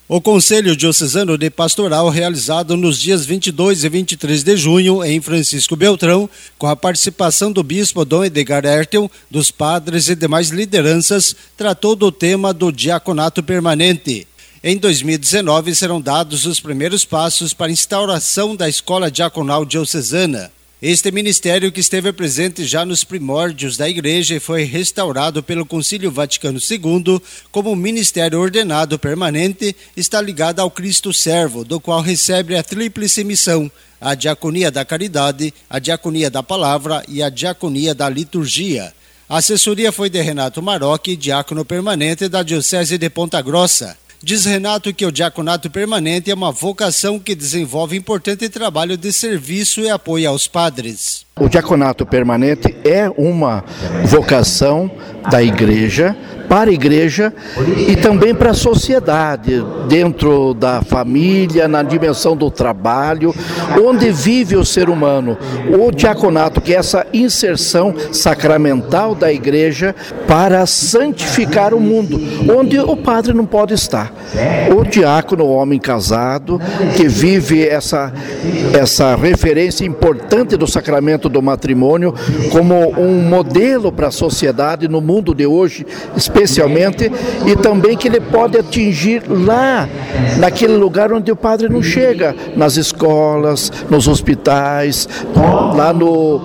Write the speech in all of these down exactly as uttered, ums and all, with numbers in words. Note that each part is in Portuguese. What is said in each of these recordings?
O Conselho Diocesano de Pastoral, realizado nos dias vinte e dois e vinte e três de junho em Francisco Beltrão, com a participação do bispo Dom Edgar Ertel, dos padres e demais lideranças, tratou do tema do diaconato permanente. Em dois mil e dezenove serão dados os primeiros passos para a instauração da Escola Diaconal Diocesana. Este ministério, que esteve presente já nos primórdios da Igreja e foi restaurado pelo Concílio Vaticano segundo como ministério ordenado permanente, está ligado ao Cristo Servo, do qual recebe a tríplice missão: a diaconia da caridade, a diaconia da palavra e a diaconia da liturgia. A assessoria foi de Renato Marocchi, diácono permanente da Diocese de Ponta Grossa. Diz Renato que o diaconato permanente é uma vocação que desenvolve importante trabalho de serviço e apoio aos padres. O diaconato permanente é uma vocação da Igreja, para a Igreja e também para a sociedade, dentro da família, na dimensão do trabalho, onde vive o ser humano. O diaconato, que é essa inserção sacramental da Igreja para santificar o mundo, onde o padre não pode estar. O diácono, o homem casado, que vive essa, essa referência importante do sacramento do matrimônio como um modelo para a sociedade no mundo de hoje, especialmente, e também que ele pode atingir lá, naquele lugar onde o padre não chega, nas escolas, nos hospitais, lá no,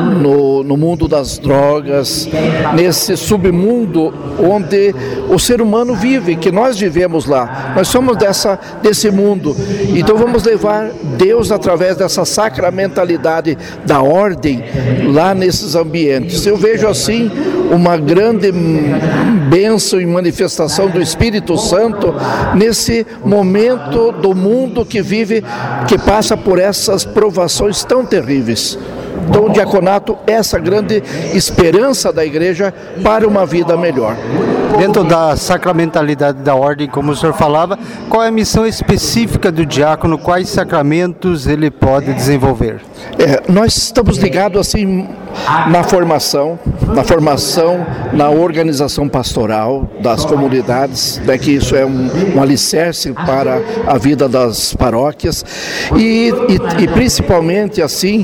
no, no mundo das drogas, nesse submundo onde o ser humano vive, que nós vivemos lá. Nós somos dessa, desse mundo. Então vamos levar Deus através dessa sacramentalidade da ordem lá nesses ambientes. Eu vejo assim uma grande bênção e manifestação do Espírito Santo nesse momento do mundo que vive, que passa por essas provações tão terríveis. Então o diaconato é essa grande esperança da Igreja para uma vida melhor. Dentro da sacramentalidade da ordem, como o senhor falava, qual é a missão específica do diácono? Quais sacramentos ele pode desenvolver? É, nós estamos ligados assim na formação, na formação, na organização pastoral das comunidades, né, que isso é um, um alicerce para a vida das paróquias e, e, e principalmente assim,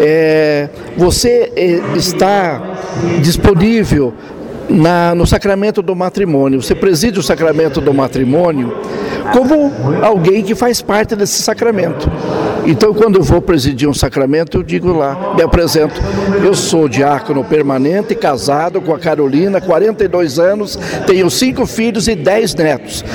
é, você está disponível Na, no sacramento do matrimônio. Você preside o sacramento do matrimônio como alguém que faz parte desse sacramento. Então, quando eu vou presidir um sacramento, eu digo lá, me apresento. Eu sou diácono permanente, casado com a Carolina, quarenta e dois anos, tenho cinco filhos e dez netos.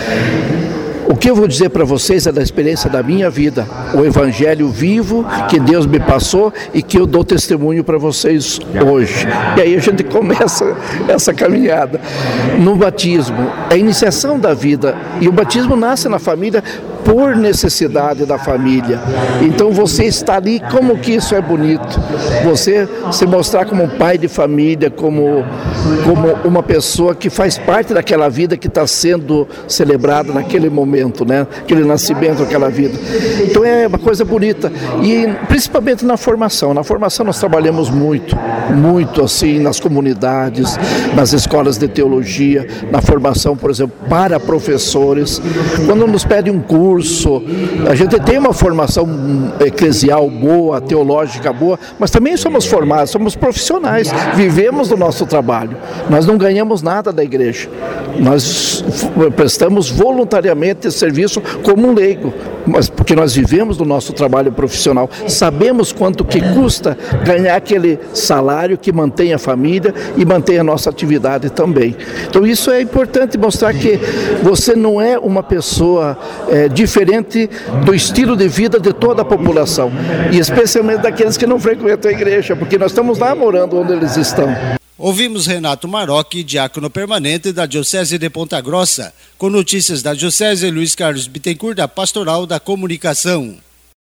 O que eu vou dizer para vocês é da experiência da minha vida, o evangelho vivo que Deus me passou e que eu dou testemunho para vocês hoje. E aí a gente começa essa caminhada. No batismo, a iniciação da vida, e o batismo nasce na família por necessidade da família. Então você está ali, como que isso é bonito. Você se mostrar como um pai de família, como, como uma pessoa que faz parte daquela vida que está sendo celebrada naquele momento, né? Aquele nascimento, aquela vida. Então é uma coisa bonita. E principalmente na formação. Na formação nós trabalhamos muito, muito assim, nas comunidades, nas escolas de teologia, na formação, por exemplo, para professores. Quando nos pedem um curso, a gente tem uma formação eclesial boa, teológica boa, mas também somos formados, somos profissionais, vivemos do nosso trabalho. Nós não ganhamos nada da Igreja. Nós prestamos voluntariamente serviço como um leigo, mas porque nós vivemos do nosso trabalho profissional. Sabemos quanto que custa ganhar aquele salário que mantém a família e mantém a nossa atividade também. Então isso é importante, mostrar que você não é uma pessoa é, diferente do estilo de vida de toda a população, e especialmente daqueles que não frequentam a igreja, porque nós estamos lá morando onde eles estão. Ouvimos Renato Marocchi, diácono permanente da Diocese de Ponta Grossa, com notícias da Diocese, Luiz Carlos Bittencourt, da Pastoral da Comunicação.